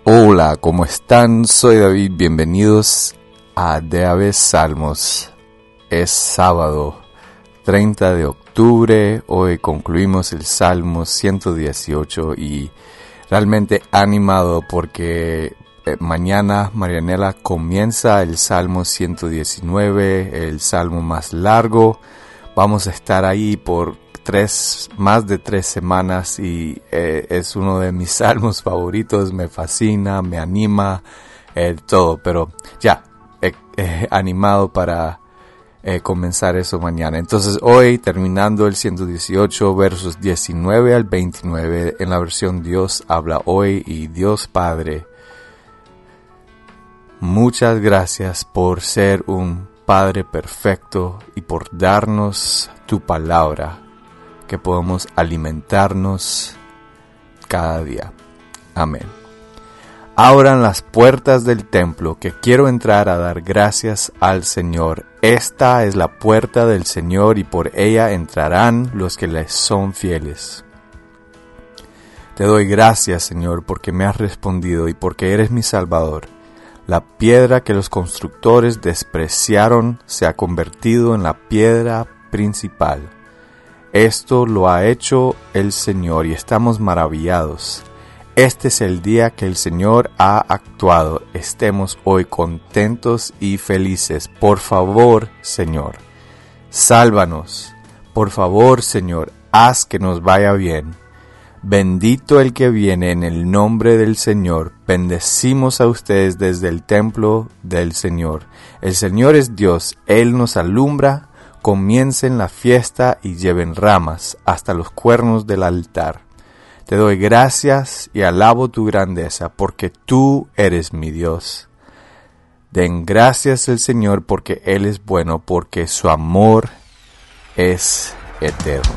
Hola, ¿cómo están? Soy David, bienvenidos a De Aves Salmos. Es sábado 30 de octubre, hoy concluimos el Salmo 118 y realmente animado porque mañana Marianela comienza el Salmo 119, el Salmo más largo. Vamos a estar ahí por más de 3 semanas y es uno de mis salmos favoritos, me fascina, me anima, todo, pero ya, animado para comenzar eso mañana. Entonces hoy, terminando el 118, versos 19 al 29, en la versión Dios habla hoy, y Dios Padre, muchas gracias por ser un Padre perfecto y por darnos tu palabra, que podamos alimentarnos cada día. Amén. Abran las puertas del templo, que quiero entrar a dar gracias al Señor. Esta es la puerta del Señor y por ella entrarán los que les son fieles. Te doy gracias, Señor, porque me has respondido y porque eres mi Salvador. La piedra que los constructores despreciaron se ha convertido en la piedra principal. Esto lo ha hecho el Señor y estamos maravillados. Este es el día que el Señor ha actuado. Estemos hoy contentos y felices. Por favor, Señor, sálvanos. Por favor, Señor, haz que nos vaya bien. Bendito el que viene en el nombre del Señor. Bendecimos a ustedes desde el templo del Señor. El Señor es Dios, Él nos alumbra. Comiencen la fiesta y lleven ramas hasta los cuernos del altar. Te doy gracias y alabo tu grandeza, porque tú eres mi Dios. Den gracias al Señor porque Él es bueno, porque su amor es eterno.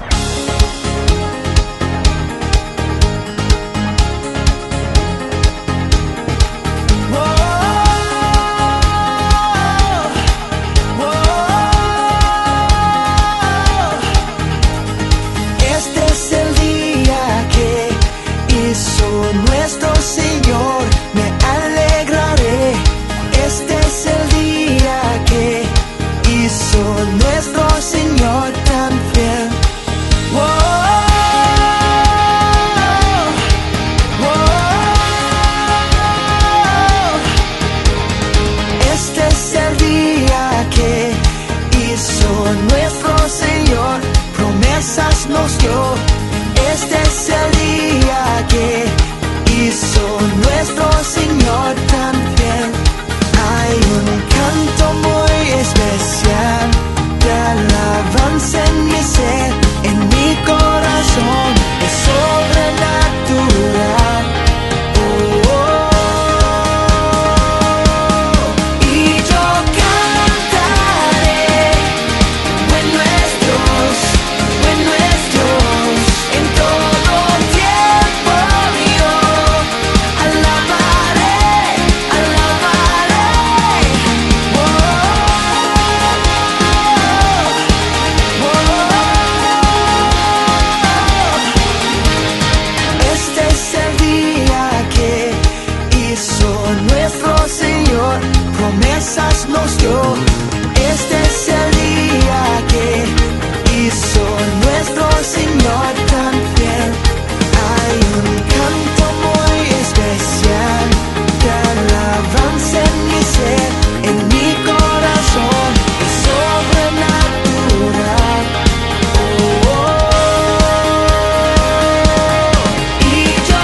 Nos dio. Este es el día que hizo nuestro Señor también. Hay un canto muy especial de alabanza en mi ser, en mi corazón, es sobrenatural. Nos dio. Este es el día que hizo nuestro Señor también. Hay un canto muy especial de alabanza en mi ser, en mi corazón, es sobrenatural. Y yo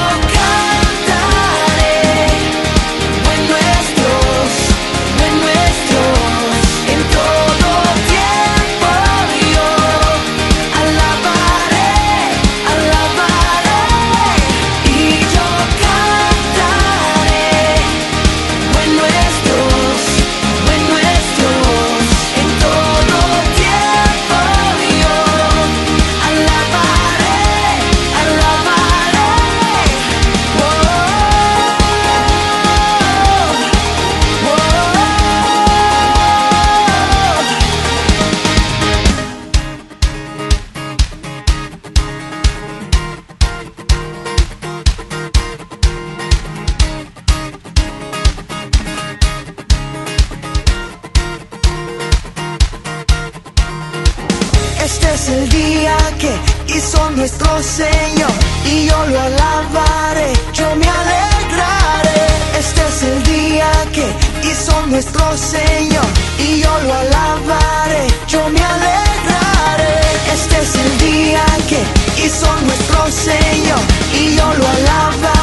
cantaré, bueno es Dios, bueno es Dios. es el día que hizo nuestro Señor y yo lo alabaré, yo me alegraré. Este es el día que hizo nuestro Señor y yo lo alabaré, yo me alegraré. Este es el día que hizo nuestro Señor y yo lo alabaré.